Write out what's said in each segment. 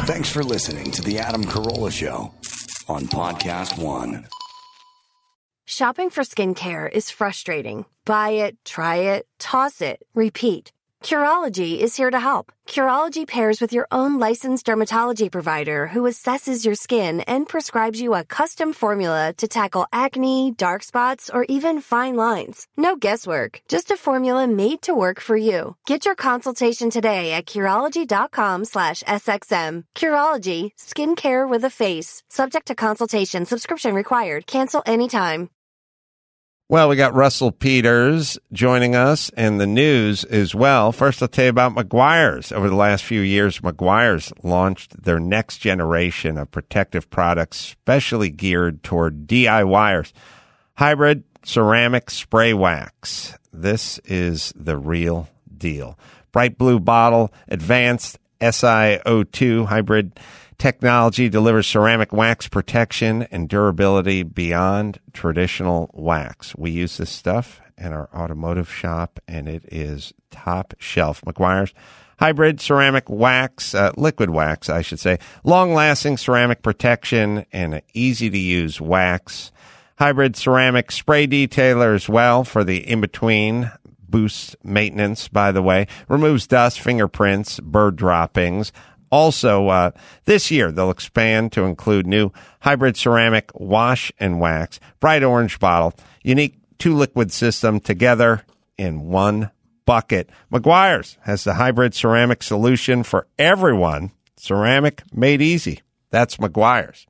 Thanks for listening to The Adam Carolla Show on Podcast One. Shopping for skincare is frustrating. Buy it, try it, toss it, repeat. Curology is here to help. Curology pairs with your own licensed dermatology provider who assesses your skin and prescribes you a custom formula to tackle acne, dark spots, or even fine lines. No guesswork, just a formula made to work for you. Get your consultation today at Curology.com/SXM. Curology, skincare with a face. Subject to consultation, subscription required. Cancel anytime. Well, we got Russell Peters joining us and the news as well. First, I'll tell you about Meguiar's. Over the last few years, Meguiar's launched their next generation of protective products specially geared toward DIYers. Hybrid ceramic spray wax. This is the real deal. Bright blue bottle, advanced SiO2 hybrid technology delivers ceramic wax protection and durability beyond traditional wax. We use this stuff in our automotive shop, and it is top shelf. Meguiar's hybrid ceramic wax, liquid wax, I should say, long-lasting ceramic protection and an easy-to-use wax. Hybrid ceramic spray detailer as well for the in-between. Boosts maintenance, by the way. Removes dust, fingerprints, bird droppings. Also, this year, they'll expand to include new hybrid ceramic wash and wax, bright orange bottle, unique two-liquid system together in one bucket. Meguiar's has the hybrid ceramic solution for everyone. Ceramic made easy. That's Meguiar's.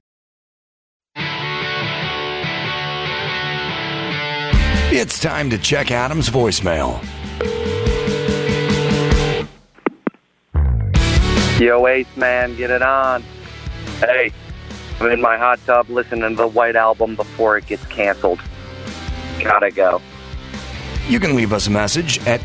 It's time to check Adam's voicemail. Yo, Ace Man, get it on. Hey, I'm in my hot tub listening to the White Album before it gets canceled. Gotta go. You can leave us a message at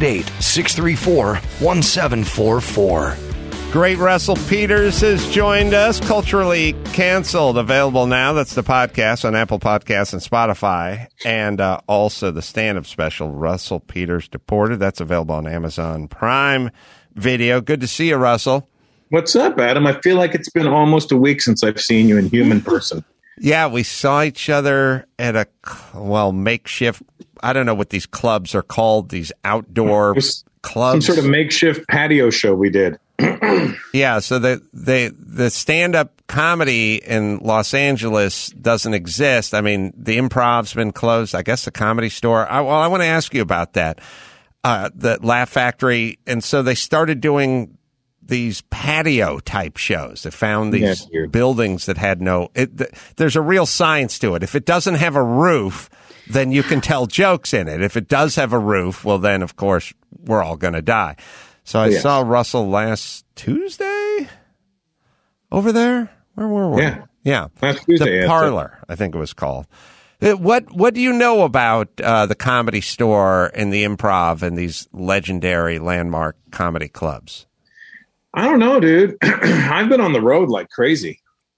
888-634-1744. Great Russell Peters has joined us. Culturally Canceled, available now. That's the podcast on Apple Podcasts and Spotify. And also the stand-up special, Russell Peters Deported. That's available on Amazon Prime Video. Good to see you, Russell. What's up, Adam? I feel like it's been almost a week since I've seen you in human person. Yeah, we saw each other at a, makeshift, I don't know what these clubs are called, these outdoor clubs. Some sort of makeshift patio show we did. Yeah, so the stand-up comedy in Los Angeles doesn't exist. I mean, the Improv's been closed. I guess the Comedy Store. I want to ask you about that. The Laugh Factory, and so they started doing these patio type shows. They found these buildings that had there's a real science to it. If it doesn't have a roof, then you can tell jokes in it. If it does have a roof, well, then of course we're all going to die. So I saw Russell last Tuesday over there. Where were we? Yeah. Last Tuesday, the Parlor, I think it was called. What do you know about the Comedy Store and the Improv and these legendary landmark comedy clubs? I don't know, dude. I've been on the road like crazy.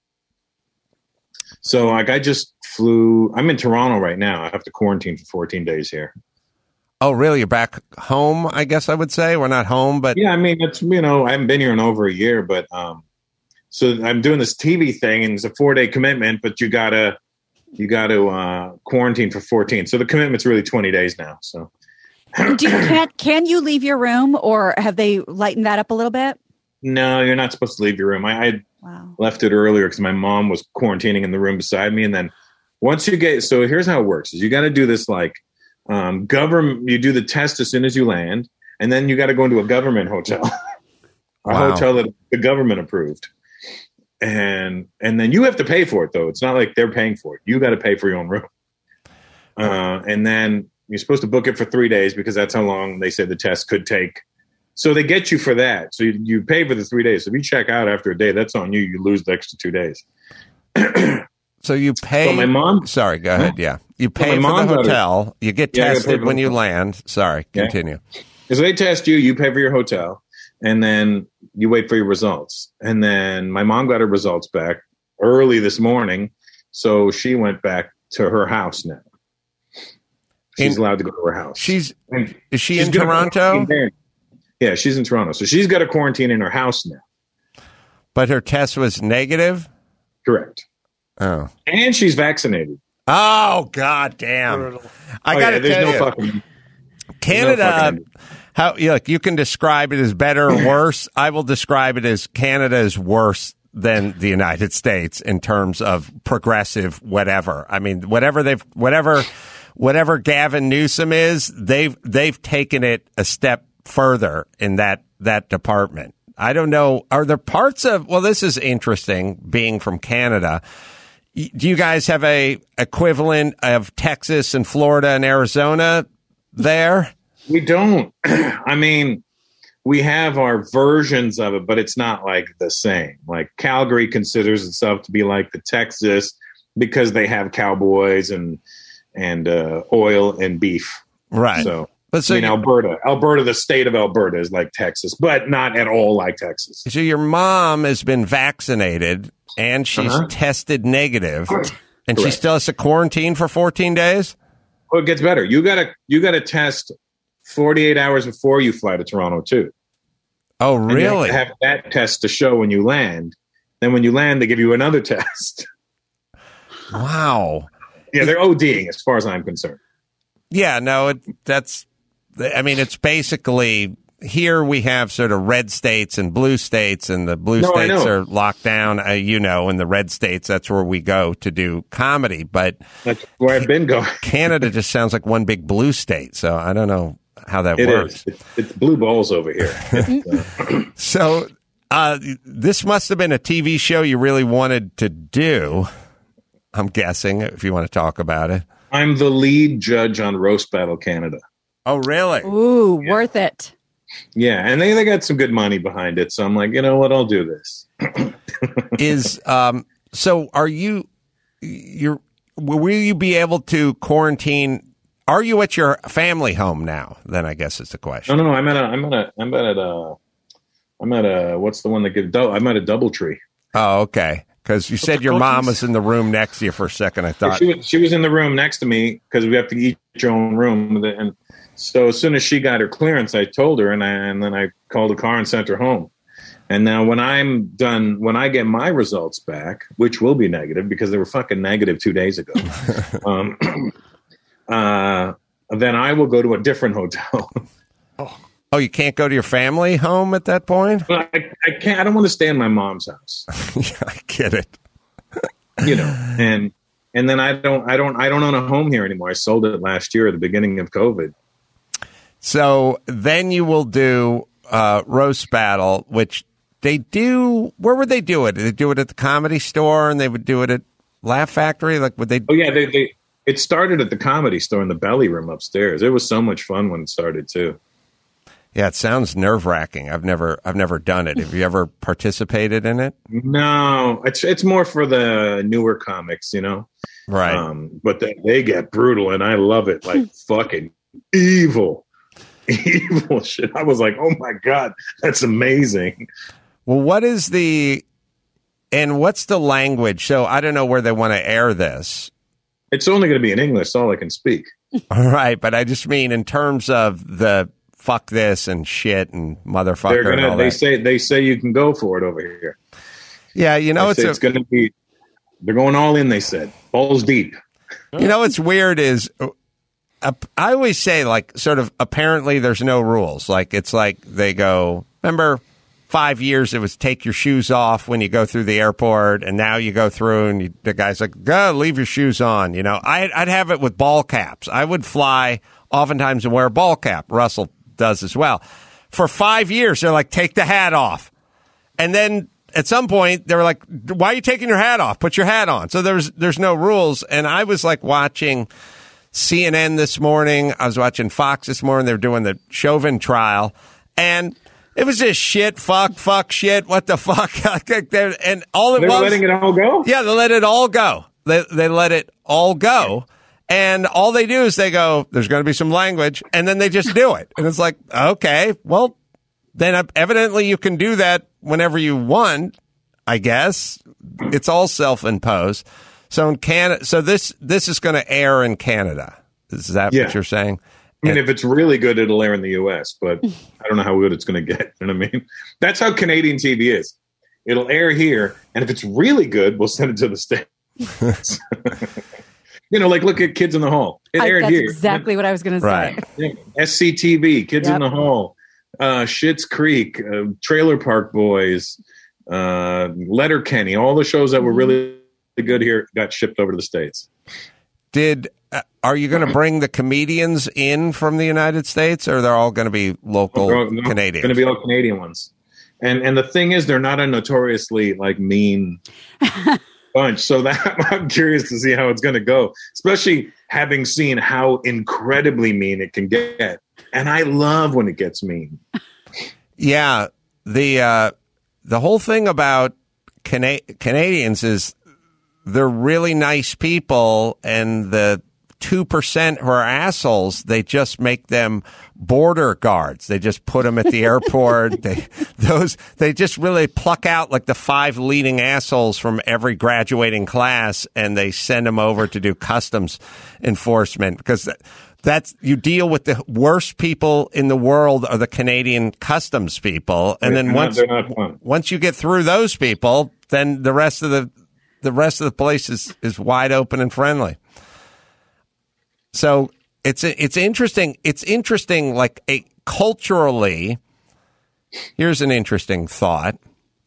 So, I just flew. I'm in Toronto right now. I have to quarantine for 14 days here. Oh, really? You're back home, I guess I would say. We're not home, but... Yeah, I mean, it's, I haven't been here in over a year, but... So I'm doing this TV thing, and it's a 4-day commitment, but you got to quarantine for 14. So the commitment's really 20 days now. So can you leave your room, or have they lightened that up a little bit? No, you're not supposed to leave your room. I left it earlier because my mom was quarantining in the room beside me. And then once you so here's how it works is you got to do this government, you do the test as soon as you land, and then you got to go into a government hotel, hotel that the government approved. And then you have to pay for it, though. It's not like they're paying for it. You got to pay for your own room. And then you're supposed to book it for 3 days because that's how long they said the test could take. So they get you for that. So you pay for the 3 days. So if you check out after a day, that's on you. You lose the extra 2 days. So you pay. So my mom. Sorry, go ahead. Yeah. You pay for the hotel. You get tested when you land. Sorry, continue. So they test you. You pay for your hotel. And then you wait for your results. And then my mom got her results back early this morning. So she went back to her house now. She's allowed to go to her house. Is she in Toronto? Yeah, she's in Toronto. So she's got a quarantine in her house now. But her test was negative? Correct. Oh. And she's vaccinated. Oh, God damn. I got to tell you. Fucking, Canada, look, you can describe it as better or worse. I will describe it as Canada is worse than the United States in terms of progressive whatever. I mean, whatever Gavin Newsom is, they've taken it a step further in that department. I don't know. Are there parts of, well, this is interesting being from Canada. Do you guys have a equivalent of Texas and Florida and Arizona there? We don't. I mean, we have our versions of it, but it's not like the same. Like Calgary considers itself to be like the Texas because they have cowboys and oil and beef. Right. So Alberta, the state of Alberta is like Texas, but not at all like Texas. So your mom has been vaccinated and she's tested negative, and she still has to quarantine for 14 days? Well, it gets better. You gotta test 48 hours before you fly to Toronto too. Oh, really? And you have that test to show when you land. Then when you land, they give you another test. Wow. Yeah, they're ODing as far as I'm concerned. Yeah, no, it's basically, here we have sort of red states and blue states, and the blue states are locked down, and the red states, that's where we go to do comedy. But that's where I've been going. Canada just sounds like one big blue state, so I don't know how that works. It's blue balls over here. So this must have been a TV show you really wanted to do, I'm guessing, if you want to talk about it. I'm the lead judge on Roast Battle Canada. Oh, really? Ooh, worth it. Yeah, and they got some good money behind it, so I'm like, you know what, I'll do this. So are will you be able to quarantine? Are you at your family home now? Then I guess is the question. No, I'm at a what's the one that gives? I'm at a DoubleTree. Oh, okay. Because you said your mom was in the room next to you for a second. I thought she was in the room next to me because we have to each your own room. And so as soon as she got her clearance, I told her, and then I called a car and sent her home. And now when I'm done, when I get my results back, which will be negative because they were fucking negative 2 days ago, then I will go to a different hotel. Oh, you can't go to your family home at that point? Well, I can't. I don't want to stay in my mom's house. Yeah, I get it. And then I don't own a home here anymore. I sold it last year at the beginning of COVID. So then you will do Roast Battle, which they do. Where would they do it? Did they do it at the Comedy Store, and they would do it at Laugh Factory? Like, would they? Oh yeah, it started at the Comedy Store in the belly room upstairs. It was so much fun when it started too. Yeah, it sounds nerve-wracking. I've never done it. Have you ever participated in it? No, it's more for the newer comics, Right. But they get brutal, and I love it. Like fucking evil shit. I was like, oh my God, that's amazing. Well, what's the language? So I don't know where they want to air this. It's only going to be in English. That's all I can speak. All right, but I just mean in terms of the fuck this and shit and motherfucker. They say you can go for it over here. Yeah, it's going to be. They're going all in. They said balls deep. What's weird is I always say, like, sort of apparently there's no rules. Like, it's like they go, remember 5 years it was take your shoes off when you go through the airport, and now you go through and the guy's like, go leave your shoes on. I'd have it with ball caps. I would fly oftentimes and wear a ball cap. Russell does as well. For 5 years, they're like, take the hat off. And then at some point, they were like, why are you taking your hat off? Put your hat on. So there's no rules. And I was like watching CNN this morning. I was watching Fox this morning. They were doing the Chauvin trial. And it was just shit, fuck, shit, what the fuck? And all They're letting it all go? Yeah, they let it all go. They let it all go. And all they do is they go, there's going to be some language, and then they just do it. And it's like, okay, well, then evidently you can do that whenever you want, I guess. It's all self-imposed. So in Canada, so this is going to air in Canada. Is that what you're saying? I mean, if it's really good, it'll air in the U.S., but I don't know how good it's going to get. You know what I mean? That's how Canadian TV is. It'll air here, and if it's really good, we'll send it to the States. Like look at Kids in the Hall. It aired here. That's exactly what I was going to say. Right. Yeah. SCTV, Kids in the Hall, Schitt's Creek, Trailer Park Boys, Letterkenny. All the shows that were really good here got shipped over to the States. Are you going to bring the comedians in from the United States, or they're all going to be local Canadians? Going to be all Canadian ones. And the thing is, they're not a notoriously mean bunch. So that I'm curious to see how it's going to go, especially having seen how incredibly mean it can get. And I love when it gets mean. Yeah, the whole thing about Canadians is they're really nice people, and the 2% who are assholes, they just make them border guards. They just put them at the airport. They just really pluck out like the 5 leading assholes from every graduating class, and they send them over to do customs enforcement, because that's, you deal with the worst people in the world are the Canadian customs people, and then once you get through those people, then the rest of the place is wide open and friendly. So it's interesting. It's interesting, culturally. Here's an interesting thought.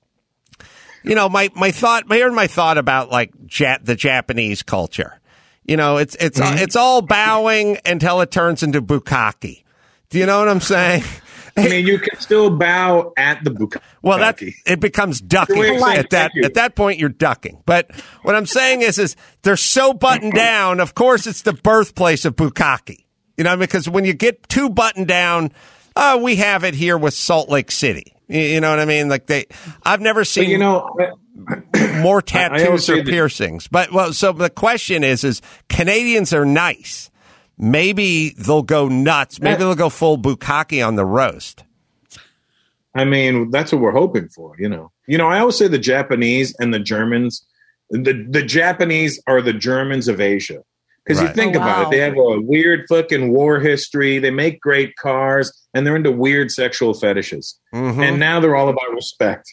My thought about the Japanese culture. It's all bowing until it turns into bukkake. Do you know what I'm saying? I mean, you can still bow at the bukkake. Well, it becomes ducking. At that point, you're ducking. But what I'm saying is they're so buttoned down. Of course, it's the birthplace of bukkake. Because when you get too buttoned down, we have it here with Salt Lake City. You know what I mean? I've never seen more tattoos or piercings. So the question is Canadians are nice. Maybe they'll go nuts. Maybe they'll go full bukkake on the roast. I mean, that's what we're hoping for, I always say the Japanese and the Germans, the Japanese are the Germans of Asia. Because you think about it, they have a weird fucking war history. They make great cars, and they're into weird sexual fetishes. Mm-hmm. And now they're all about respect.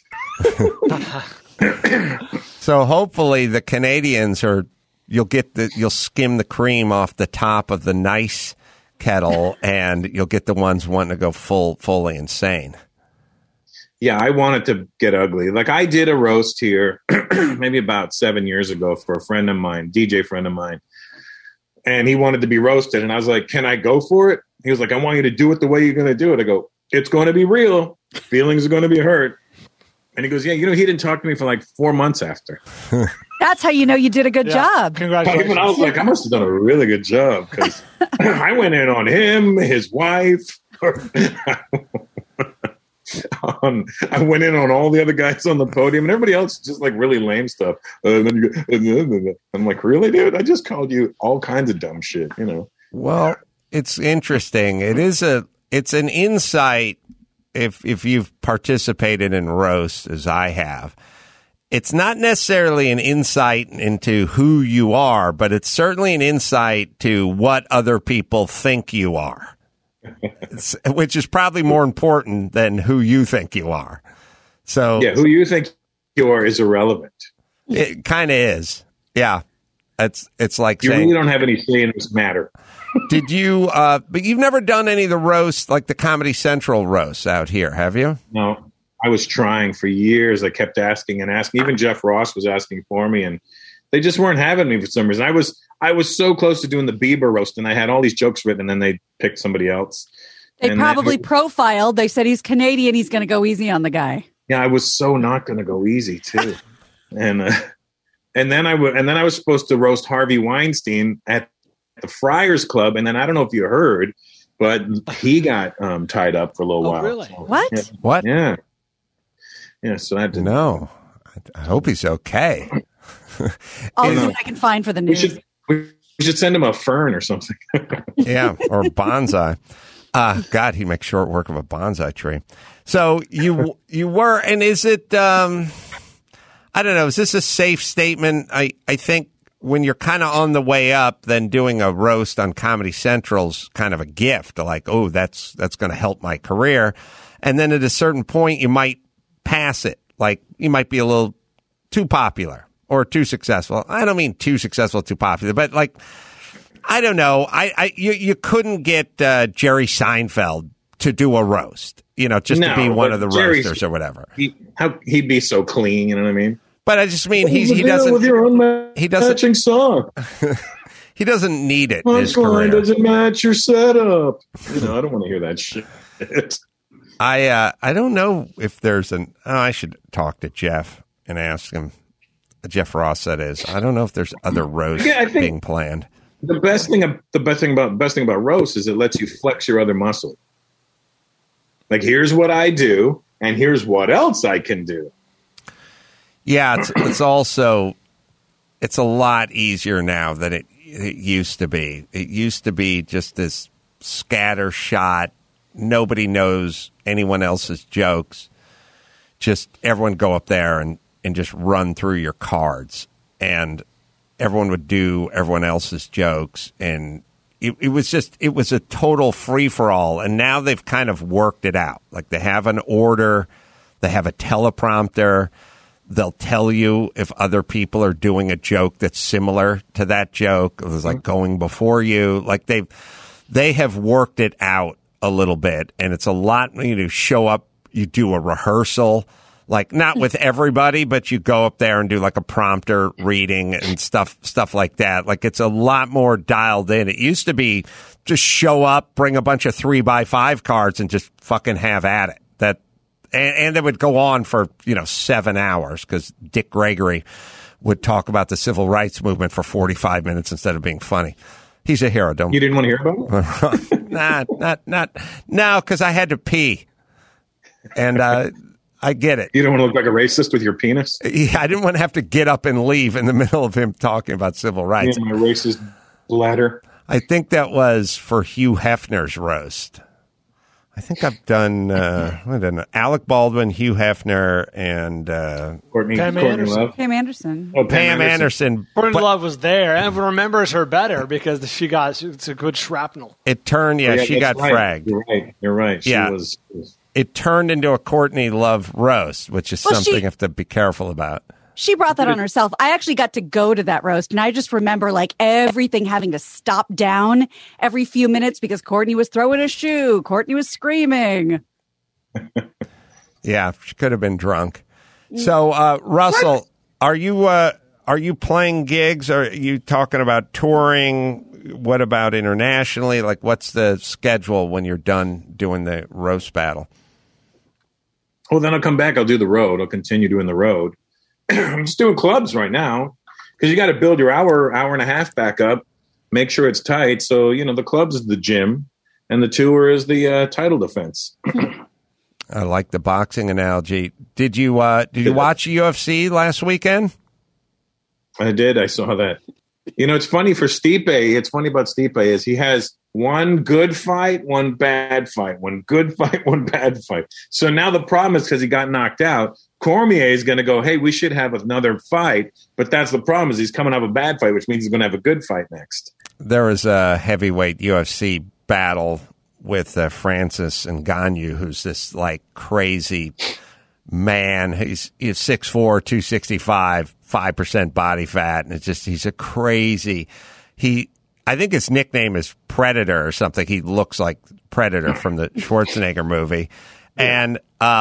So hopefully the Canadians you'll skim the cream off the top of the nice kettle, and you'll get the ones wanting to go fully insane. Yeah, I wanted to get ugly. I did a roast here maybe about 7 years ago for a friend of mine, DJ friend of mine. And he wanted to be roasted. And I was like, can I go for it? He was like, I want you to do it the way you're going to do it. I go, it's going to be real. Feelings are going to be hurt. And he goes, yeah, he didn't talk to me for 4 months after. That's how you know you did a good job. Congratulations. Even I was like, I must have done a really good job, because I went in on him, his wife. I went in on all the other guys on the podium, and everybody else just really lame stuff. And then you go, I'm like, really, dude? I just called you all kinds of dumb shit, Well, it's interesting. It's an insight. If you've participated in roast as I have, it's not necessarily an insight into who you are, but it's certainly an insight to what other people think you are, which is probably more important than who you think you are. So yeah, who you think you are is irrelevant. It kind of is. Yeah. It's like you saying, really don't have any say in this matter. Did you, but you've never done any of the roasts, like the Comedy Central roasts out here, have you? No, I was trying for years. I kept asking and asking. Even Jeff Ross was asking for me, and they just weren't having me for some reason. I was so close to doing the Bieber roast, and I had all these jokes written, and then they picked somebody else. They probably profiled. They said he's Canadian. He's going to go easy on the guy. Yeah, I was so not going to go easy too. And then I was supposed to roast Harvey Weinstein at the Friars Club, and then I don't know if you heard, but he got tied up for a little while. Really? So, What? Yeah. What? Yeah. Yeah. So I didn't know. I hope he's okay. I'll see what I can find for the news. We should send him a fern or something. Yeah, or bonsai. God, he'd make short work of a bonsai tree. So you were, and is it? I don't know. Is this a safe statement? I think when you're kind of on the way up, then doing a roast on Comedy Central's kind of a gift. Like, oh, that's going to help my career. And then at a certain point, you might pass it. Like, you might be a little too popular or too successful. I don't mean too successful, too popular, but like, I don't know. You couldn't get Jerry Seinfeld to do a roast, just to be one of the roasters or whatever. He'd be so clean, you know what I mean? But I just mean he doesn't with your matching song. He doesn't need it in his career. Doesn't match your setup. I don't want to hear that shit. I don't know if there's I should talk to Jeff and ask him. Jeff Ross, that is. I don't know if there's other roasts being planned. The best thing about roast is it lets you flex your other muscle. Like, here's what I do, and here's what else I can do. Yeah, it's also it's a lot easier now than it used to be. It used to be just this scatter shot. Nobody knows anyone else's jokes. Just everyone go up there and just run through your cards, and everyone would do everyone else's jokes, and it was a total free-for-all. And now they've kind of worked it out. Like, they have an order, they have a teleprompter, they'll tell you if other people are doing a joke that's similar to that joke. It was like going before you. Like, they have worked it out a little bit, and it's a lot. Show up, you do a rehearsal. Like, not with everybody, but you go up there and do like a prompter reading and stuff like that. Like, it's a lot more dialed in. It used to be just show up, bring a bunch of 3x5 cards and just fucking have at it. And it would go on for, 7 hours because Dick Gregory would talk about the civil rights movement for 45 minutes instead of being funny. He's a hero. You didn't want to hear about it? No, because I had to pee. And, I get it. You don't want to look like a racist with your penis? Yeah, I didn't want to have to get up and leave in the middle of him talking about civil rights. Yeah, my racist bladder. I think that was for Hugh Hefner's roast. I think I've done Alec Baldwin, Hugh Hefner, and Courtney Love. Pam Anderson. Oh, Pam Anderson. Courtney Love was there, and everyone remembers her better because it's a good shrapnel. It turned, she got fragged. You're right. She was. It turned into a Courtney Love roast, which is something you have to be careful about. She brought that on herself. I actually got to go to that roast, and I just remember like everything having to stop down every few minutes because Courtney was throwing a shoe. Courtney was screaming. Yeah, she could have been drunk. So, Russell, are you playing gigs? Are you talking about touring? What about internationally? Like, what's the schedule when you're done doing the roast battle? Well, then I'll come back. I'll do the road. I'll continue doing the road. I'm just doing clubs right now because you got to build your hour and a half back up, make sure it's tight. So, the clubs is the gym and the tour is the title defense. I like the boxing analogy. Did you watch UFC last weekend? I did. I saw that. It's funny for Stipe. It's funny about Stipe is he has one good fight, one bad fight, one good fight, one bad fight. So now the problem is because he got knocked out, Cormier is going to go, hey, we should have another fight. But that's the problem is he's coming off a bad fight, which means he's going to have a good fight next. There was a heavyweight UFC battle with Francis Ngannou, who's this like crazy man. He's 6'4", 265, 5% body fat, and he's a crazy. I think his nickname is Predator or something. He looks like Predator from the Schwarzenegger movie, and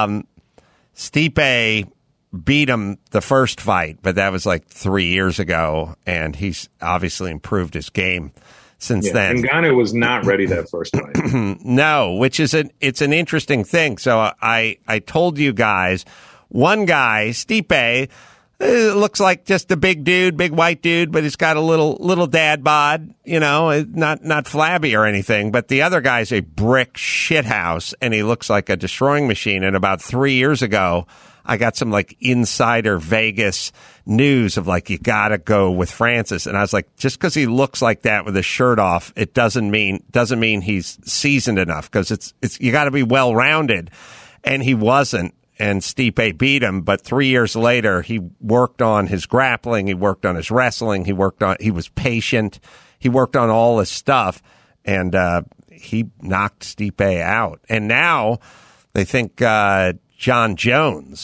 Stipe beat him the first fight, but that was like 3 years ago, and he's obviously improved his game since then. Ngannou was not ready that first fight. No, which is it's an interesting thing. So I told you guys, one guy, Stipe, looks like just a big dude, big white dude, but he's got a little dad bod, not flabby or anything. But the other guy's a brick shithouse, and he looks like a destroying machine. And about 3 years ago, I got some like insider Vegas news of like, you got to go with Francis. And I was like, just because he looks like that with his shirt off, it doesn't mean he's seasoned enough, because it's you got to be well rounded. And he wasn't. And Stipe beat him, but 3 years later, he worked on his grappling, he worked on his wrestling, he was patient, he worked on all his stuff, and he knocked Stipe out. And now they think John Jones,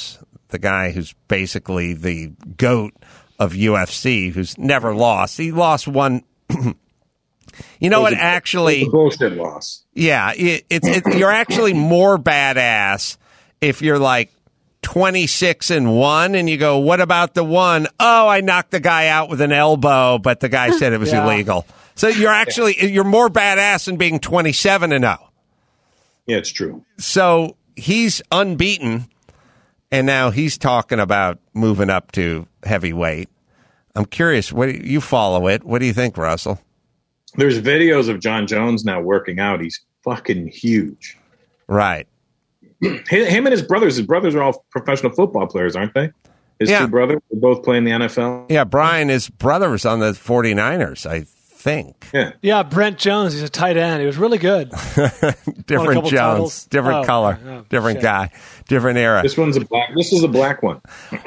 the guy who's basically the GOAT of UFC, who's never lost. He lost one. You know what? Actually, a bullshit loss. Yeah, you're actually more badass if you're like 26-1, and you go, "What about the one? Oh, I knocked the guy out with an elbow, but the guy said it was illegal." So you're more badass than being 27-0. Yeah, it's true. So he's unbeaten, and now he's talking about moving up to heavyweight. I'm curious. You follow it? What do you think, Russell? There's videos of John Jones now working out. He's fucking huge. Right. Him and his brothers are all professional football players, aren't they? His two brothers, they both play in the NFL. Yeah, Brian, his brother was on the 49ers, I think. Yeah, Brent Jones, he's a tight end. He was really good. Different Jones, titles. Different color, different guy, different era. This is a black one.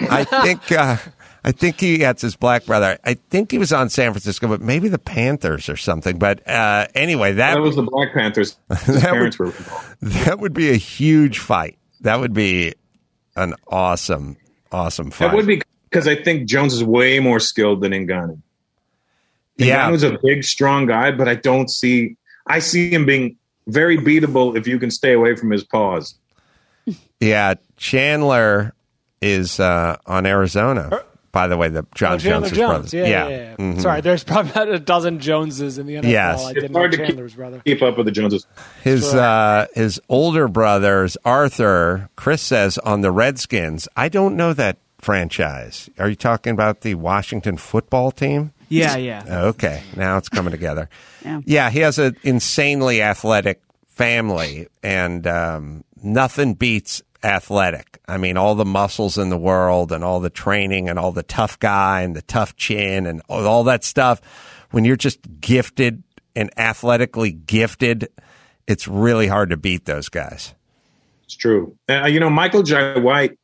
I think he had his black brother. I think he was on San Francisco, but maybe the Panthers or something. But anyway, that was the Black Panthers. His parents were involved. That would be a huge fight. That would be an awesome fight. That would be, because I think Jones is way more skilled than Ngannou. Ngannou's a big, strong guy, but I see him being very beatable if you can stay away from his paws. Yeah, Chandler is on Arizona. By the way, the John Jones' brothers. Yeah. Mm-hmm. Sorry, there's probably about a dozen Joneses in the NFL. Yes. I didn't know Chandler's brother. Keep up with the Joneses. His older brothers, Arthur, Chris says, on the Redskins. I don't know that franchise. Are you talking about the Washington football team? Yeah. Okay, now it's coming together. Yeah, he has an insanely athletic family, and nothing beats athletic. I mean, all the muscles in the world and all the training and all the tough guy and the tough chin and all that stuff. When you're just gifted and athletically gifted, it's really hard to beat those guys. It's true. Michael Jai White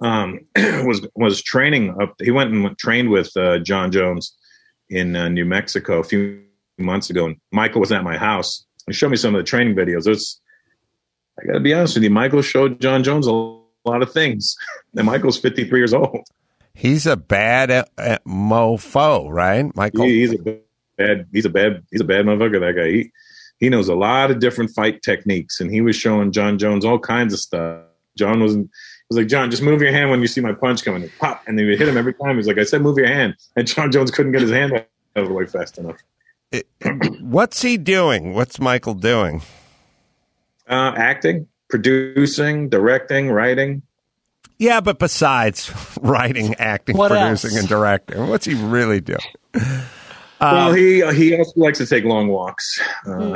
was training up. He went and trained with John Jones in New Mexico a few months ago. And Michael was at my house. He showed me some of the training videos. I got to be honest with you, Michael showed John Jones a lot of things. And Michael's 53 years old. He's a bad mofo, right, Michael? He's a bad motherfucker. That guy. He knows a lot of different fight techniques, and he was showing John Jones all kinds of stuff. John was like, John, just move your hand when you see my punch coming. And pop, and they would hit him every time. He was like, I said, move your hand, and John Jones couldn't get his hand out of the way fast enough. What's he doing? What's Michael doing? Acting, producing, directing, writing. Yeah, but besides writing, acting, producing, and directing, what's he really doing? Well, he also likes to take long walks. All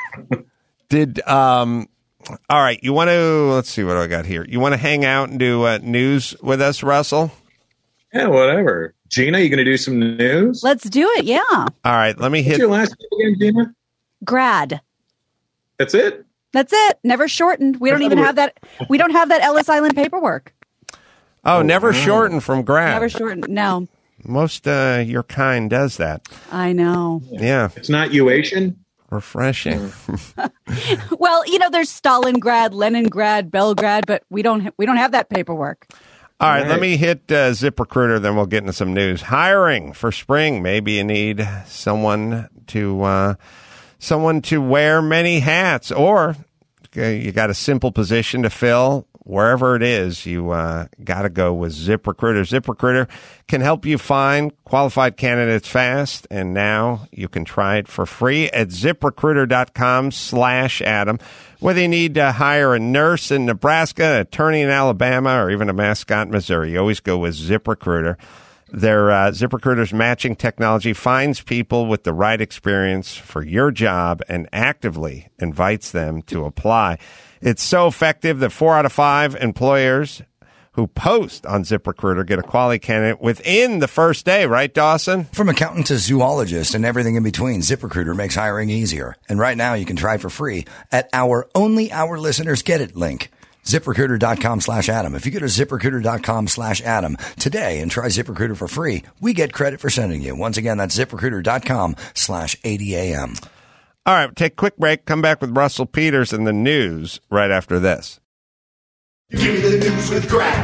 right, you want to, let's see what I got here. You want to hang out and do news with us, Russell? Yeah, whatever. Gina, you going to do some news? Let's do it, yeah. All right, let me hit. What's your last name again, Gina? Grad. That's it? That's it. Never shortened. We don't even have that. We don't have that Ellis Island paperwork. Oh, never shortened from grad. Never shortened. No. Most your kind does that. I know. Yeah. It's not Uation? Refreshing. Well, there's Stalingrad, Leningrad, Belgrade, but we don't have that paperwork. All right, let me hit ZipRecruiter, then we'll get into some news. Hiring for spring. Maybe you need someone to wear many hats, or you got a simple position to fill. Wherever it is, you got to go with ZipRecruiter. ZipRecruiter can help you find qualified candidates fast, and now you can try it for free at ZipRecruiter.com/Adam. Whether you need to hire a nurse in Nebraska, an attorney in Alabama, or even a mascot in Missouri, you always go with ZipRecruiter. Their ZipRecruiter's matching technology finds people with the right experience for your job and actively invites them to apply. It's so effective that 4 out of 5 employers who post on ZipRecruiter get a quality candidate within the first day, right, Dawson? From accountant to zoologist and everything in between, ZipRecruiter makes hiring easier. And right now you can try for free at our Only Our Listeners Get It link. ZipRecruiter.com/Adam. If you go to ZipRecruiter.com/Adam today and try ZipRecruiter for free, we get credit for sending you. Once again, that's ZipRecruiter.com/ADAM. All right, take a quick break. Come back with Russell Peters and the news right after this. Give me the news with Greg.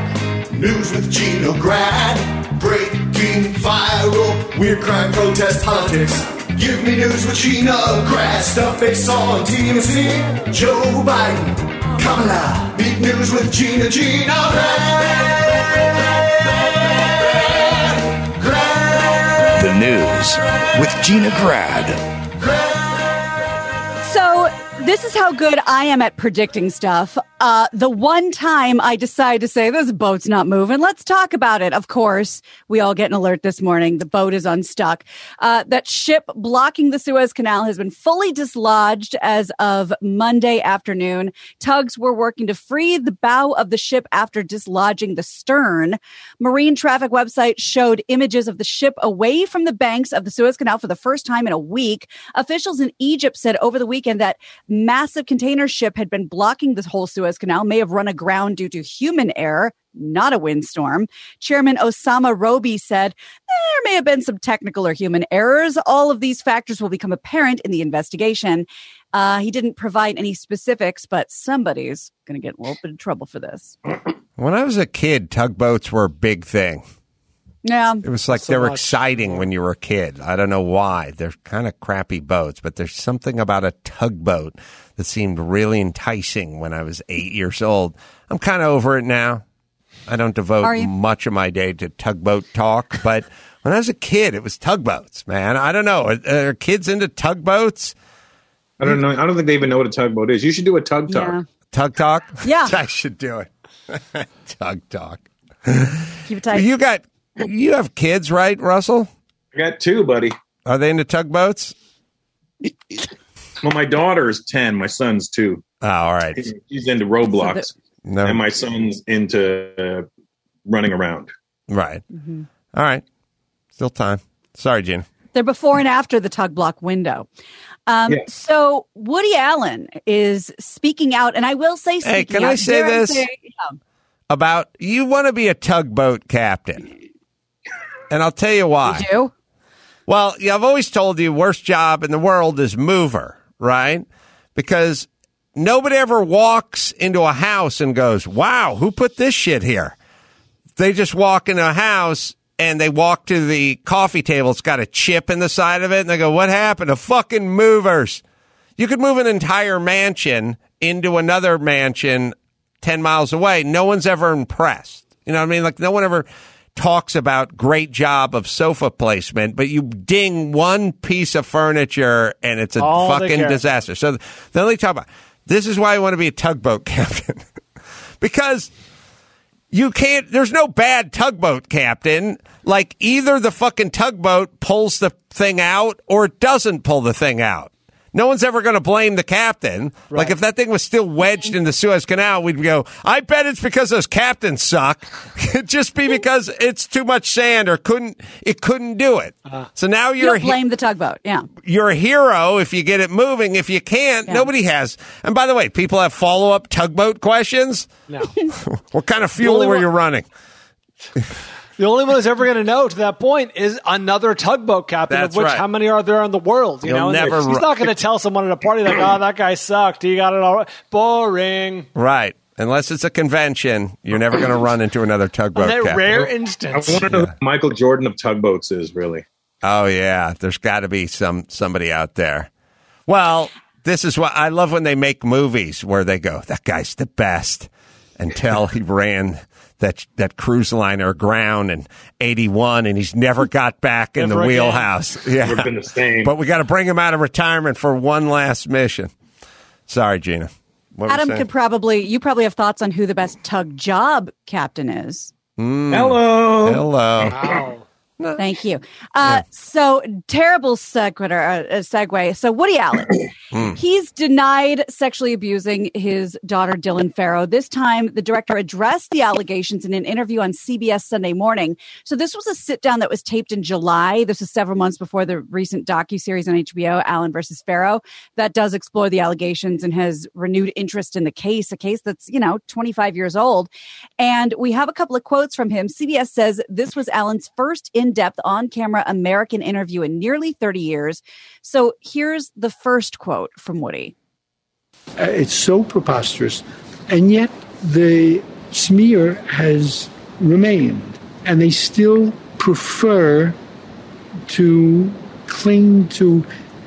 News with Gina Grad. Breaking viral. Weird crime, protest, politics. Give me news with Gina Grad. Stuff they saw on TMZ. Joe Biden. Kamala. Beat news with Gina Grad. The news with Gina Grad. So this is how good I am at predicting stuff. The one time I decide to say, this boat's not moving, let's talk about it. Of course, we all get an alert this morning. The boat is unstuck. That ship blocking the Suez Canal has been fully dislodged as of Monday afternoon. Tugs were working to free the bow of the ship after dislodging the stern. Marine traffic website showed images of the ship away from the banks of the Suez Canal for the first time in a week. Officials in Egypt said over the weekend that massive container ship had been blocking the whole Suez Canal, may have run aground due to human error, not a windstorm. Chairman Osama Robi said there may have been some technical or human errors. All of these factors will become apparent in the investigation. He didn't provide any specifics, but somebody's going to get in a little bit of trouble for this. When I was a kid, tugboats were a big thing. Yeah. It was like they were exciting when you were a kid. I don't know why. They're kind of crappy boats, but there's something about a tugboat that seemed really enticing when I was 8 years old. I'm kind of over it now. I don't devote much of my day to tugboat talk, but when I was a kid, it was tugboats, man. I don't know. Are kids into tugboats? I don't know. I don't think they even know what a tugboat is. You should do a tug talk. Yeah. Tug talk? Yeah. I should do it. Tug talk. Keep it tight. You have kids, right, Russell? I got two, buddy. Are they into tugboats? Well, my daughter is 10. My son's 2. Oh, all right. He's into Roblox, and my son's into running around. Right. Mm-hmm. All right. Still time. Sorry, Gina. They're before and after the tug block window. So Woody Allen is speaking out, and I will say, hey, can I say this about you want to be a tugboat captain? And I'll tell you why. You do? Well, I've always told you worst job in the world is mover, right? Because nobody ever walks into a house and goes, wow, who put this shit here? They just walk into a house and they walk to the coffee table. It's got a chip in the side of it. And they go, what happened? The fucking movers. You could move an entire mansion into another mansion 10 miles away. No one's ever impressed. You know what I mean? Like no one ever talks about great job of sofa placement, but you ding one piece of furniture and it's a fucking disaster. So then they talk about, this is why I want to be a tugboat captain. Because you can't, there's no bad tugboat captain. Like either the fucking tugboat pulls the thing out or it doesn't pull the thing out. No one's ever going to blame the captain. Right. Like if that thing was still wedged in the Suez Canal, we'd go, I bet it's because those captains suck. It'd just be because it's too much sand or couldn't do it. So now you don't blame the tugboat. Yeah. You're a hero if you get it moving. If you can't, nobody has. And by the way, people have follow-up tugboat questions. No. What kind of fuel were you running? The only one who's ever going to know to that point is another tugboat captain, That's of which right. how many are there in the world? You know, never he's not going to tell someone at a party like, oh, that guy sucked. He got it all right. Boring. Right. Unless it's a convention, you're never going to run into another tugboat captain. Rare instance. I want to know who Michael Jordan of tugboats is, really. Oh, yeah. There's got to be somebody out there. Well, this is what I love when they make movies where they go, that guy's the best until he ran that cruise liner aground in 81 and he's never got back in the wheelhouse. Yeah. Never been the same. But we got to bring him out of retirement for one last mission. Sorry, Gina. Adam you probably have thoughts on who the best tug job captain is. Hello. Wow. Thank you. So terrible segue. So Woody Allen, he's denied sexually abusing his daughter, Dylan Farrow. This time, the director addressed the allegations in an interview on CBS Sunday Morning. So this was a sit-down that was taped in July. This is several months before the recent docuseries on HBO, Allen versus Farrow, that does explore the allegations and has renewed interest in the case, a case that's, 25 years old. And we have a couple of quotes from him. CBS says this was Allen's first in-depth on-camera American interview in nearly 30 years. So here's the first quote from Woody. It's so preposterous. And yet the smear has remained. And they still prefer to cling to,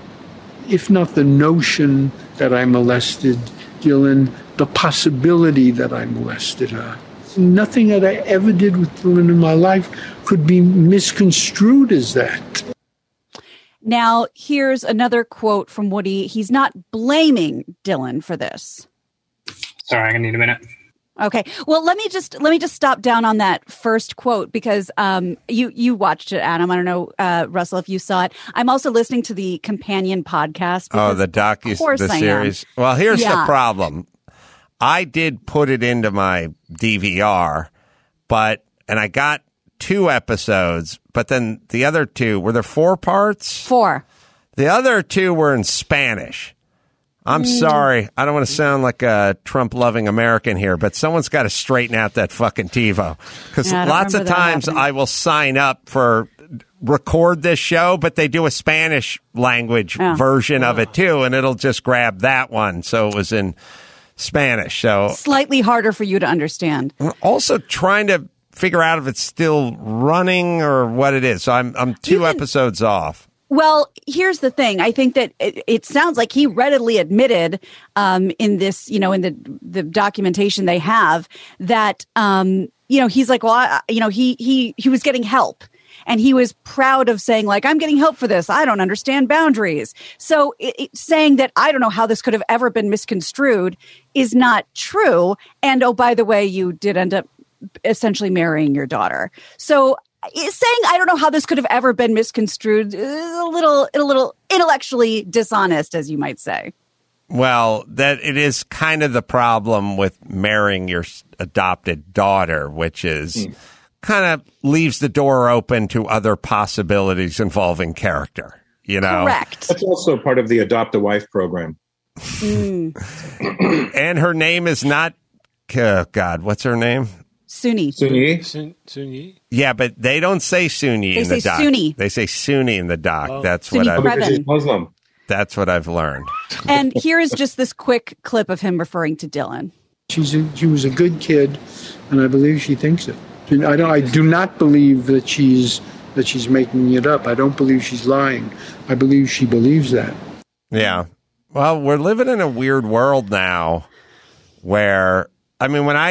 if not the notion that I molested Dylan, the possibility that I molested her. Nothing that I ever did with Dylan in my life could be misconstrued as that. Now, here's another quote from Woody. He's not blaming Dylan for this. Sorry, I'm gonna need a minute. Okay. Well, let me just stop down on that first quote because you watched it, Adam. I don't know, Russell, if you saw it. I'm also listening to the companion podcast. Oh, the series. Well, here's the problem. I did put it into my DVR, and I got 2 episodes, but then the other 2, were there 4 parts? 4. The other 2 were in Spanish. I'm sorry. I don't want to sound like a Trump-loving American here, but someone's got to straighten out that fucking TiVo. Because lots of times I will sign up for record this show, but they do a Spanish language version of it too, and it'll just grab that one. So it was in Spanish. So slightly harder for you to understand. I'm also trying to figure out if it's still running or what it is. So I'm 2 episodes off. Well, here's the thing. I think that it sounds like he readily admitted in this, in the documentation they have that, he's like, well, he was getting help. And he was proud of saying, like, I'm getting help for this. I don't understand boundaries. So saying that I don't know how this could have ever been misconstrued is not true. And, oh, by the way, you did end up essentially marrying your daughter. So saying I don't know how this could have ever been misconstrued is a little intellectually dishonest, as you might say. Well, that it is kind of the problem with marrying your adopted daughter, which is kind of leaves the door open to other possibilities involving character. Correct. That's also part of the Adopt a Wife program. And her name is not. God, what's her name? Sunyi. Yeah, but they don't say Sunyi in the doc. Sunni. They say Sunni in the doc. Oh. That's Sunni what because she's Muslim. That's what I've learned. And here is just this quick clip of him referring to Dylan. She was a good kid, and I believe she thinks it. I do not believe that she's making it up. I don't believe she's lying. I believe she believes that. Yeah. Well, we're living in a weird world now where, I mean, when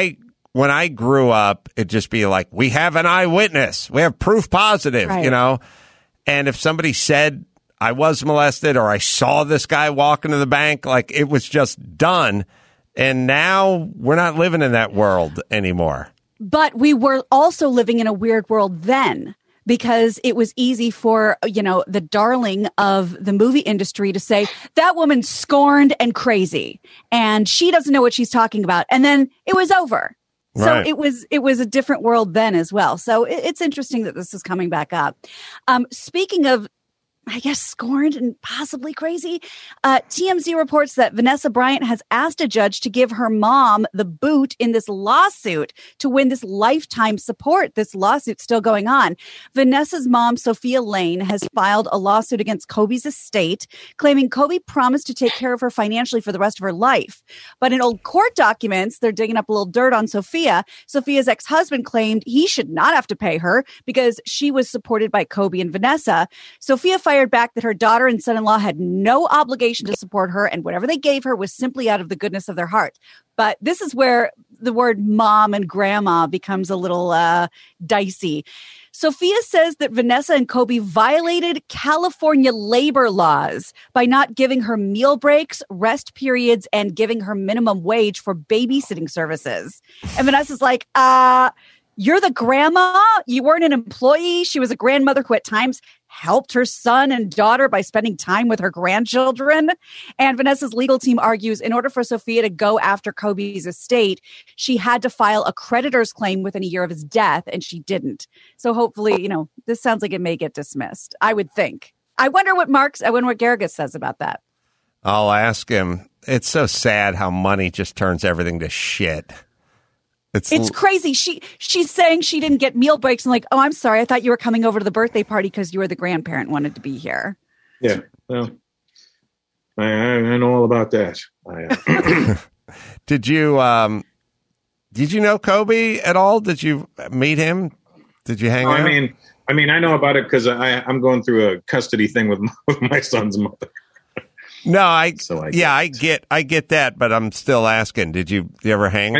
I grew up, it'd just be like, we have an eyewitness. We have proof positive, right. And if somebody said I was molested or I saw this guy walk into the bank, like it was just done. And now we're not living in that world anymore. But we were also living in a weird world then, because it was easy for, the darling of the movie industry to say that woman's scorned and crazy and she doesn't know what she's talking about. And then it was over. So it was a different world then as well. So it's interesting that this is coming back up. Speaking of, I guess, scorned and possibly crazy, TMZ reports that Vanessa Bryant has asked a judge to give her mom the boot in this lawsuit to win this lifetime support. This lawsuit's still going on. Vanessa's mom, Sophia Lane, has filed a lawsuit against Kobe's estate, claiming Kobe promised to take care of her financially for the rest of her life. But in old court documents, they're digging up a little dirt on Sophia. Sophia's ex-husband claimed he should not have to pay her because she was supported by Kobe and Vanessa. Sophia fired back that her daughter and son-in-law had no obligation to support her, and whatever they gave her was simply out of the goodness of their heart. But this is where the word mom and grandma becomes a little dicey. Sophia says that Vanessa and Kobe violated California labor laws by not giving her meal breaks, rest periods, and giving her minimum wage for babysitting services. And Vanessa's like, you're the grandma? You weren't an employee? She was a grandmother who at times helped her son and daughter by spending time with her grandchildren. And Vanessa's legal team argues in order for Sophia to go after Kobe's estate, she had to file a creditor's claim within a year of his death, and she didn't. So hopefully, this sounds like it may get dismissed, I would think. I wonder what Garrigus says about that. I'll ask him. It's so sad how money just turns everything to shit. It's crazy. She's saying she didn't get meal breaks and like, oh, I'm sorry. I thought you were coming over to the birthday party because you were the grandparent and wanted to be here. Yeah. Well, I know all about that. Did you Did you know Kobe at all? Did you meet him? Did you hang out? I mean, I know about it because I'm going through a custody thing with my son's mother. No, I get that, but I'm still asking. Did you ever hang?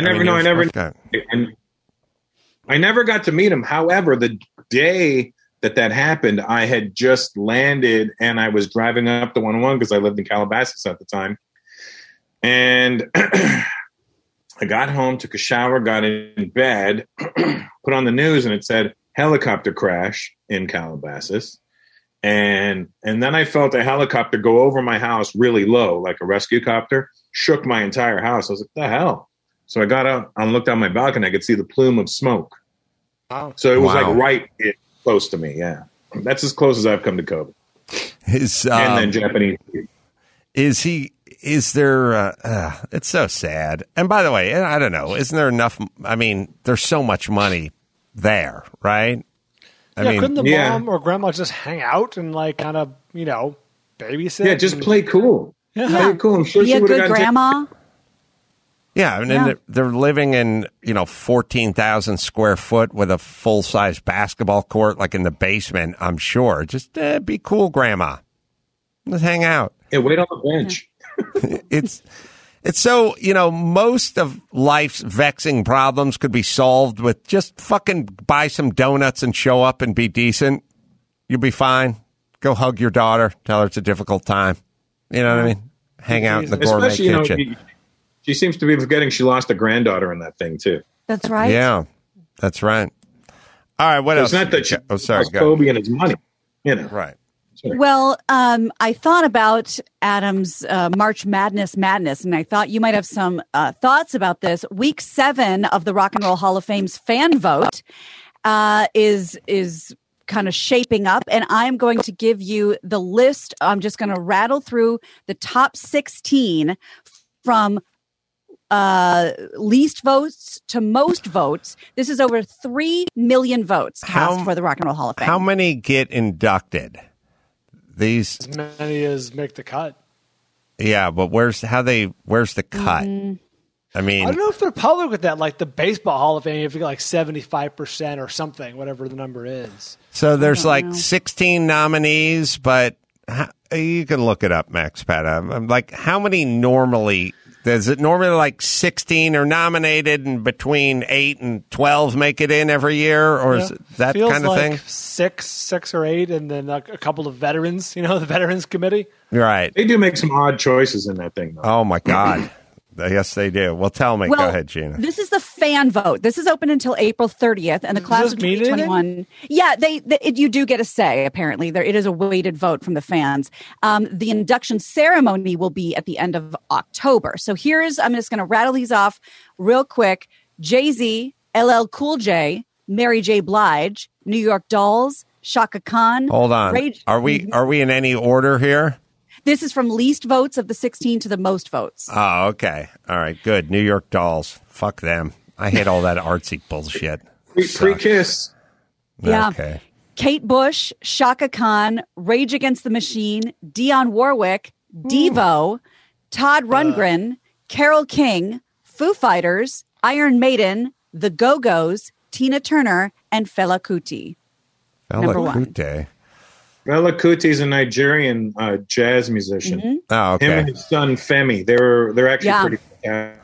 I never got to meet him. However, the day that happened, I had just landed and I was driving up the 101 because I lived in Calabasas at the time. And I got home, took a shower, got in bed, put on the news, and it said helicopter crash in Calabasas. And then I felt a helicopter go over my house really low, like a rescue copter, shook my entire house. I was like, the hell? So I got out and looked out my balcony. I could see the plume of smoke. Wow. So it was like right close to me. Yeah. That's as close as I've come to Kobe. And then Japanese. Is there, it's so sad. And by the way, I don't know, isn't there enough? I mean, there's so much money there, right? Couldn't the mom or grandma just hang out and like kind of, babysit? Yeah, just play cool. Yeah. Play cool. I'm sure be she a would have good gotten grandma. Yeah, and they're living in 14,000 square foot with a full size basketball court, like in the basement. I'm sure. Just be cool, grandma. Let's hang out. Yeah, wait on the bench. It's so, most of life's vexing problems could be solved with just fucking buy some donuts and show up and be decent. You'll be fine. Go hug your daughter. Tell her it's a difficult time. You know what I mean? Hang out in the gourmet kitchen. She seems to be forgetting she lost a granddaughter in that thing, too. That's right. Yeah, that's right. All right, what else? It's not that she lost Kobe and his money. Right. Sorry. Well, I thought about Adam's March Madness, and I thought you might have some thoughts about this. Week 7 of the Rock and Roll Hall of Fame's fan vote is kind of shaping up, and I'm going to give you the list. I'm just going to rattle through the top 16 from least votes to most votes. This is over 3 million votes cast for the Rock and Roll Hall of Fame. How many get inducted? As many as make the cut. Yeah, but where's the cut? Mm-hmm. I mean, I don't know if they're public with that. Like the Baseball Hall of Fame, if you get like 75% or something, whatever the number is. So there's like 16 nominees, but you can look it up, Max Pat. I'm like, how many normally? Is it normally like 16 are nominated and between 8 and 12 make it in every year? Or is it that kind of like thing? Six or 8, and then a couple of veterans, the Veterans Committee. Right. They do make some odd choices in that thing, though. Oh, my God. Yes, they do. Well, tell me. Go ahead, Gina. This is the fan vote. This is open until April 30th, and the class of 2021. Yeah, you do get a say. Apparently, it is a weighted vote from the fans. The induction ceremony will be at the end of October. So I'm just going to rattle these off real quick. Jay-Z, LL Cool J, Mary J. Blige, New York Dolls, Shaka Khan. Hold on. Are we in any order here? This is from least votes of the 16 to the most votes. Oh, okay. All right, good. New York Dolls. Fuck them. I hate all that artsy bullshit. Pre-Kiss. Yeah. Okay. Kate Bush, Shaka Khan, Rage Against the Machine, Dionne Warwick, Devo, Todd Rundgren, Carole King, Foo Fighters, Iron Maiden, The Go-Go's, Tina Turner, and Fela Kuti. Number 1. Fela Kuti is a Nigerian jazz musician. Mm-hmm. Oh, okay. Him and his son Femi. They're actually pretty.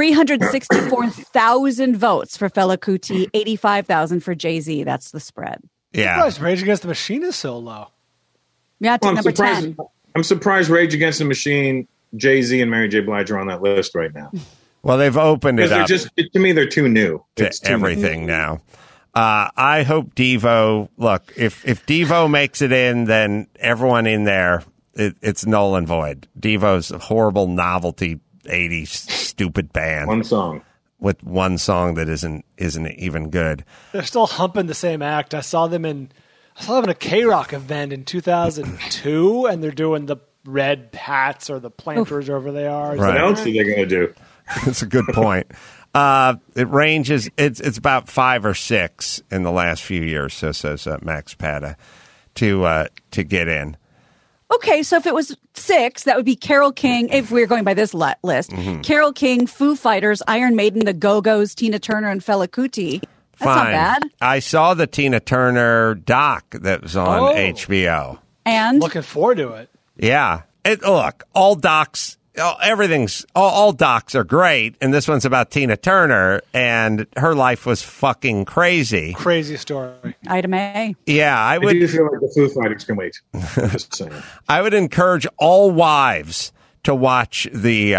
364,000 votes for Fela Kuti, 85,000 for Jay-Z. That's the spread. Yeah. Rage Against the Machine is so low. Yeah, number 10. I'm surprised Rage Against the Machine, Jay-Z, and Mary J. Blige are on that list right now. Well, they've opened it up. To me, they're too new. It's everything now. I hope Devo, look, if Devo makes it in, then everyone in there, it's null and void. Devo's a horrible novelty 80s stupid band. One song. With one song that isn't even good. They're still humping the same act. I saw them in a K-Rock event in 2002, and they're doing the red hats or the planters, or whatever they are. Right. What else are they going to do? That's a good point. It ranges. It's about 5 or 6 in the last few years. So says Max Pata to get in. Okay, so if it was 6, that would be Carole King, if we were going by this list. Mm-hmm. Carole King, Foo Fighters, Iron Maiden, The Go-Go's, Tina Turner, and Fela Kuti. That's Fine. not bad. I saw the Tina Turner doc that was on HBO. And? Looking forward to it. Yeah. Look, all docs, all docs are great, and this one's about Tina Turner, and her life was fucking crazy. Crazy story. Item A. Yeah, I would. I do feel like the Foo Fighters can wait. Just saying. I would encourage all wives to watch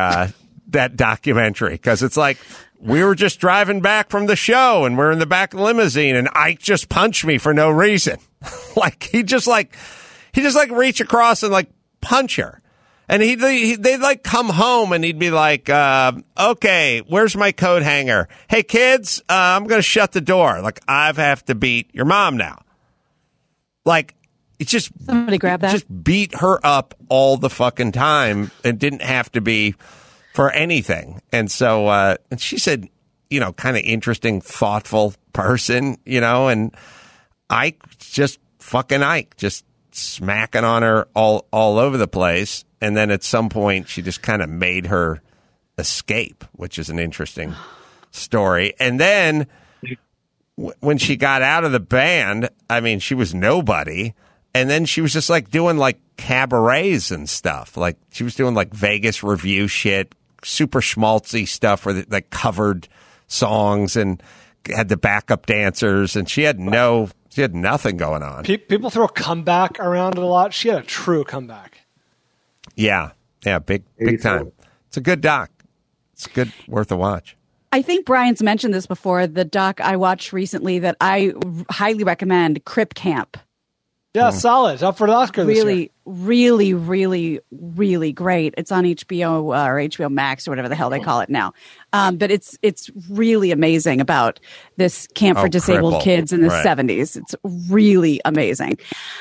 that documentary, because it's like, we were just driving back from the show, and we're in the back of the limousine, and Ike just punched me for no reason. He just reach across and like punch her. And they'd like come home and he'd be like, okay, where's my coat hanger? Hey kids, I'm going to shut the door. Like, I have to beat your mom now. Like, it's just, somebody grab that. Just beat her up all the fucking time. It didn't have to be for anything. And so, and she said, kind of interesting, thoughtful person, and Ike, just fucking Ike, just smacking on her all over the place. And then at some point, she just kind of made her escape, which is an interesting story. And then when she got out of the band, I mean, she was nobody. And then she was just like doing like cabarets and stuff. Like she was doing like Vegas review shit, super schmaltzy stuff where they like covered songs and had the backup dancers. And she had nothing going on. People throw comeback around it a lot. She had a true comeback. Yeah, big time. It's a good doc. It's good, worth a watch. I think Brian's mentioned this before. The doc I watched recently that I highly recommend, Crip Camp. Yeah, solid. Up for the Oscar this year. Really, really great. It's on HBO or HBO Max or whatever the hell they call it now. But it's really amazing about this camp for disabled kids in the 70s. It's really amazing.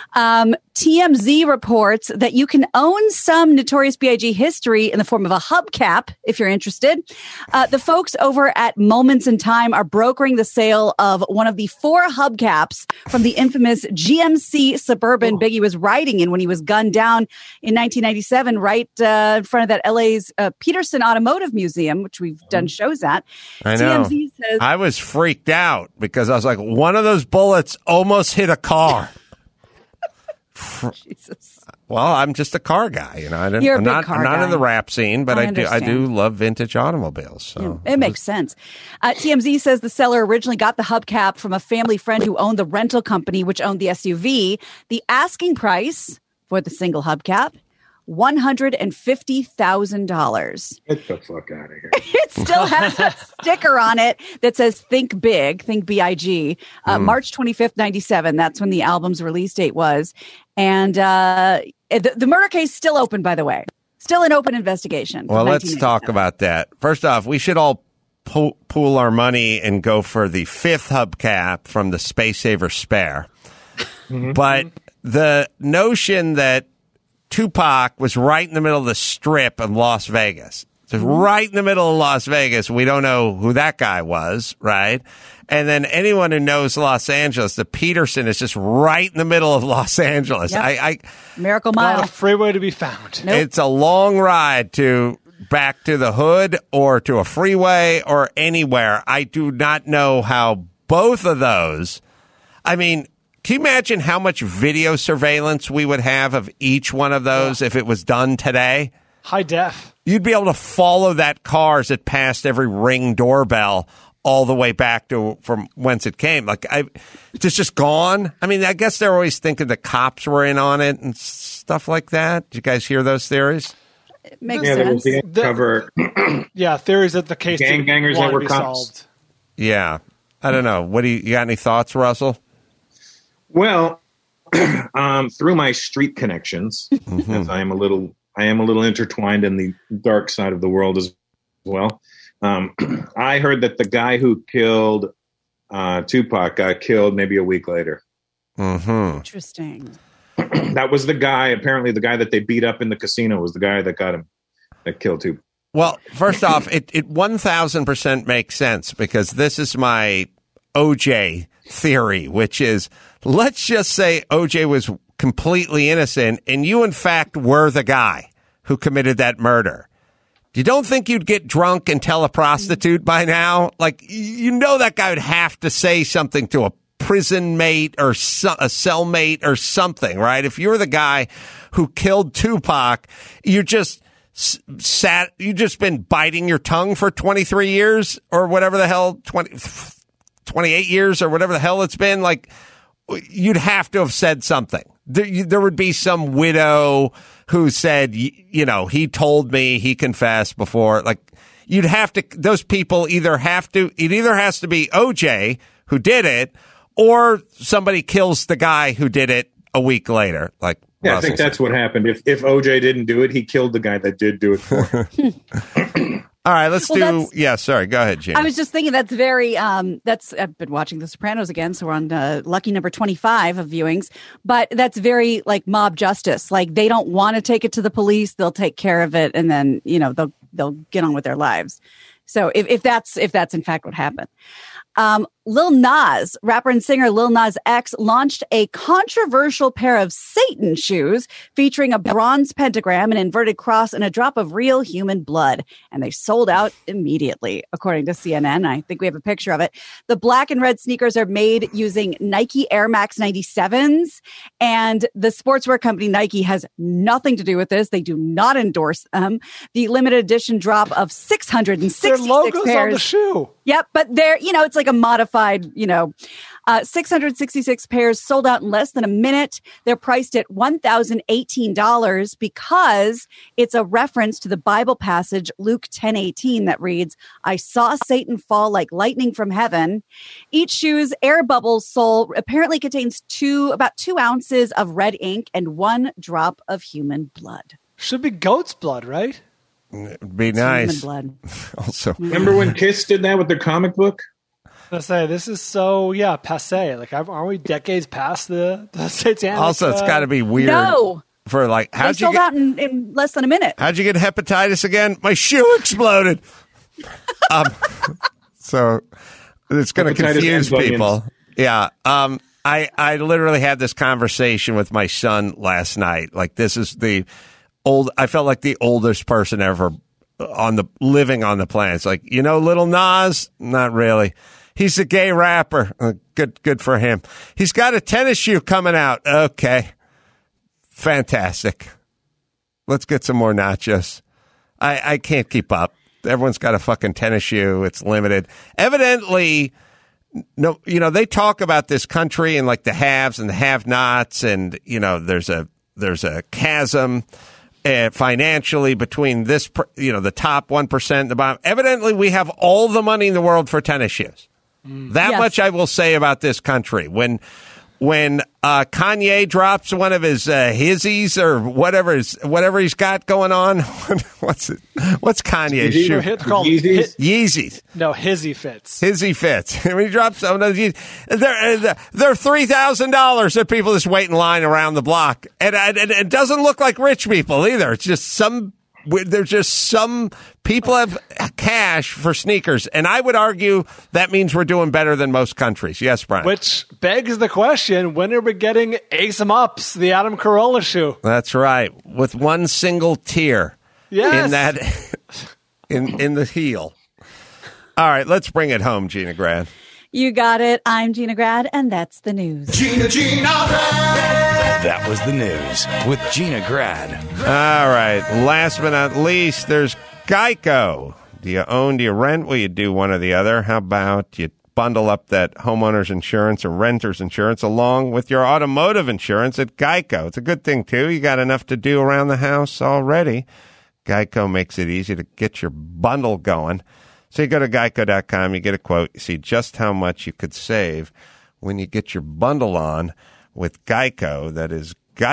TMZ reports that you can own some Notorious B.I.G. history in the form of a hubcap if you're interested. The folks over at Moments in Time are brokering the sale of one of the 4 hubcaps from the infamous GMC Suburban Biggie was riding in when he was gunned down in 1997 right in front of that LA's Peterson Automotive Museum, which we've done shows at. I know. TMZ says, I was freaked out because I was like, one of those bullets almost hit a car. Jesus. Well, I'm just a car guy, I'm not in the rap scene, but I do love vintage automobiles. So it makes sense. TMZ says the seller originally got the hubcap from a family friend who owned the rental company, which owned the SUV. The asking price for the single hubcap, $150,000. Get the fuck out of here. It still has a sticker on it that says Think Big, Think B-I-G. March 25th, 97. That's when the album's release date was. And the murder case still open, by the way. Still an open investigation. Well, let's talk about that. First off, we should all pool our money and go for the 5th hubcap from the Space Saver Spare. But the notion that Tupac was right in the middle of the strip in Las Vegas. So right in the middle of Las Vegas. We don't know who that guy was, right? And then anyone who knows Los Angeles, the Peterson is just right in the middle of Los Angeles. Yep. Miracle Mile. Not a freeway to be found. Nope. It's a long ride back to the hood or to a freeway or anywhere. I do not know how both of those, I mean, can you imagine how much video surveillance we would have of each one of those if it was done today? High def. You'd be able to follow that car as it passed every Ring doorbell all the way back to from whence it came. Like, it's just gone. I mean, I guess they're always thinking the cops were in on it and stuff like that. Did you guys hear those theories? It makes sense. Cover. Theories that the case Gangers that were cops. solved. Yeah. I don't know. What you got any thoughts, Russell? Well, through my street connections, as I am a little intertwined in the dark side of the world as well. I heard that the guy who killed Tupac got killed maybe a week later. Interesting. That was the guy. Apparently, the guy that they beat up in the casino was the guy that got him, that killed Tupac. Well, first off, it 1,000% makes sense because this is my OJ theory, which is, let's just say OJ was completely innocent, and you, in fact, were the guy who committed that murder, you don't think you'd get drunk and tell a prostitute by now? Like, you know that guy would have to say something to a prison mate or a cellmate or something, right? If you're the guy who killed Tupac, you're just you've just been biting your tongue for 23 years or whatever the hell, 28 years or whatever the hell it's been. Like, you'd have to have said something. There would be some widow who said, he told me, he confessed before. Like, you'd have to, those people it either has to be OJ who did it, or somebody kills the guy who did it a week later. Like, yeah, Russell I think that's what happened. If OJ didn't do it, he killed the guy that did do it for him. All right, let's do. Yeah, sorry. Go ahead, Jamie. I was just thinking that's very. I've been watching The Sopranos again, so we're on lucky number 25 of viewings. But that's very like mob justice. Like, they don't want to take it to the police; they'll take care of it, and then they'll get on with their lives. So if that's in fact what happened. Lil Nas, rapper and singer Lil Nas X, launched a controversial pair of Satan shoes featuring a bronze pentagram, an inverted cross, and a drop of real human blood. And they sold out immediately, according to CNN. I think we have a picture of it. The black and red sneakers are made using Nike Air Max 97s. And the sportswear company Nike has nothing to do with this. They do not endorse them. The limited edition drop of 666 Their logo's pairs on the shoe. Yep, but they're, it's like a modified, 666 pairs sold out in less than a minute. They're priced at $1,018 because it's a reference to the Bible passage, Luke 10:18, that reads, "I saw Satan fall like lightning from heaven." Each shoe's air bubble sole apparently contains about 2 ounces of red ink and 1 drop of human blood. Should be goat's blood, right? It'd be nice. Human blood. Also, remember when Kiss did that with their comic book? I say this is so passe. Like, aren't we decades past the satanic? Also, it's got to be weird. No, for like, they sold out in less than a minute. How'd you get hepatitis again? My shoe exploded. So it's going to confuse people. Yeah. I literally had this conversation with my son last night. Like, this is I felt like the oldest person ever living on the planet. It's like, Lil Nas? Not really. He's a gay rapper. Good for him. He's got a tennis shoe coming out. Okay. Fantastic. Let's get some more nachos. I can't keep up. Everyone's got a fucking tennis shoe. It's limited. Evidently, no, they talk about this country and like the haves and the have-nots, and there's a chasm financially between this, the top 1% and the bottom. Evidently, we have all the money in the world for tennis shoes. That much I will say about this country. When Kanye drops one of his hizzies or whatever he's got going on, what's Kanye's shoe? Yeezys. No, Hizzy Fits. Hizzy Fits. When he drops some of those, they're $3,000 that people just wait in line around the block, and it doesn't look like rich people either. It's just some people have cash for sneakers, and I would argue that means we're doing better than most countries. Yes, Brian. Which begs the question: when are we getting Ace 'em Ups, the Adam Carolla shoe? That's right, with one single tear in that in the heel. All right, let's bring it home, Gina Grad. You got it. I'm Gina Grad, and that's the news. Gina Grad. That was the news with Gina Grad. All right. Last but not least, there's Geico. Do you own? Do you rent? Well, you do one or the other. How about you bundle up that homeowner's insurance or renter's insurance along with your automotive insurance at Geico? It's a good thing, too. You got enough to do around the house already. Geico makes it easy to get your bundle going. So you go to geico.com, you get a quote, you see just how much you could save when you get your bundle on with Geico. That is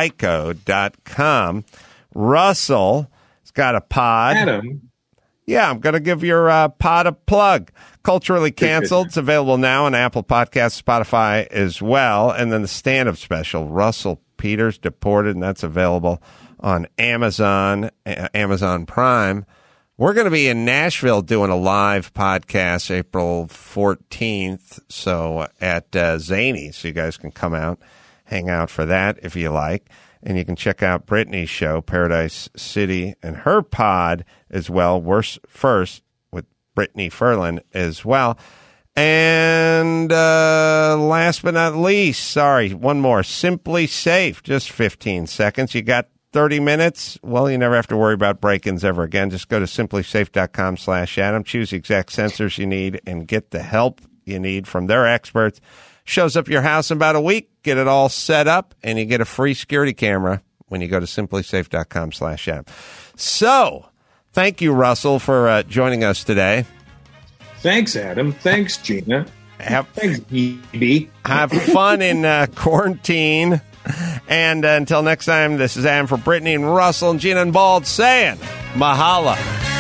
geico.com. Russell has got a pod. Adam. Yeah, I'm going to give your pod a plug. Culturally Canceled. It's available now on Apple Podcasts, Spotify as well. And then the stand-up special, Russell Peters Deported, and that's available on Amazon Prime. We're going to be in Nashville doing a live podcast April 14th, so at Zany, so you guys can come out hang out for that if you like. And you can check out Brittany's show, Paradise City, and her pod as well, Worst First, with Brittany Ferlin as well. And last but not least, one more, Simply Safe, just 15 seconds. You got 30 minutes. Well, you never have to worry about break-ins ever again. Just go to simplysafe.com/Adam, choose the exact sensors you need, and get the help you need from their experts. Shows up at your house in about a week, get it all set up, and you get a free security camera when you go to simplysafe.com/Adam. So, thank you, Russell, for joining us today. Thanks, Adam. Thanks, Gina. Thanks, BB. Have fun in quarantine. And until next time, this is Adam for Brittany and Russell and Gina and Bald saying Mahala.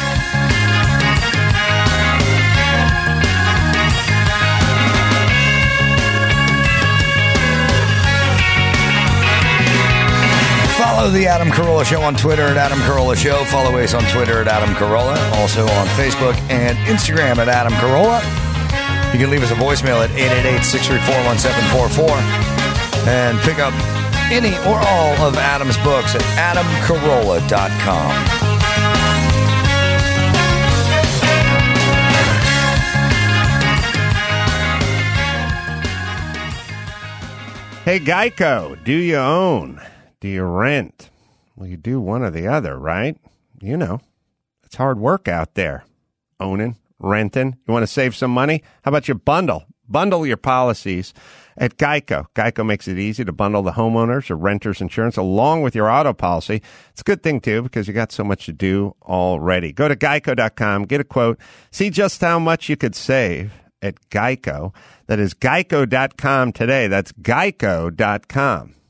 Follow the Adam Carolla Show on Twitter at Adam Carolla Show. Follow us on Twitter at Adam Carolla. Also on Facebook and Instagram at Adam Carolla. You can leave us a voicemail at 888-634-1744 and pick up any or all of Adam's books at adamcarolla.com. Hey, Geico, do you own? Do you rent? Well, you do one or the other, right? You know, it's hard work out there. Owning, renting. You want to save some money? How about you bundle? Bundle your policies at Geico. Geico makes it easy to bundle the homeowners or renters insurance along with your auto policy. It's a good thing, too, because you got so much to do already. Go to geico.com, get a quote, see just how much you could save at Geico. That is geico.com today. That's geico.com.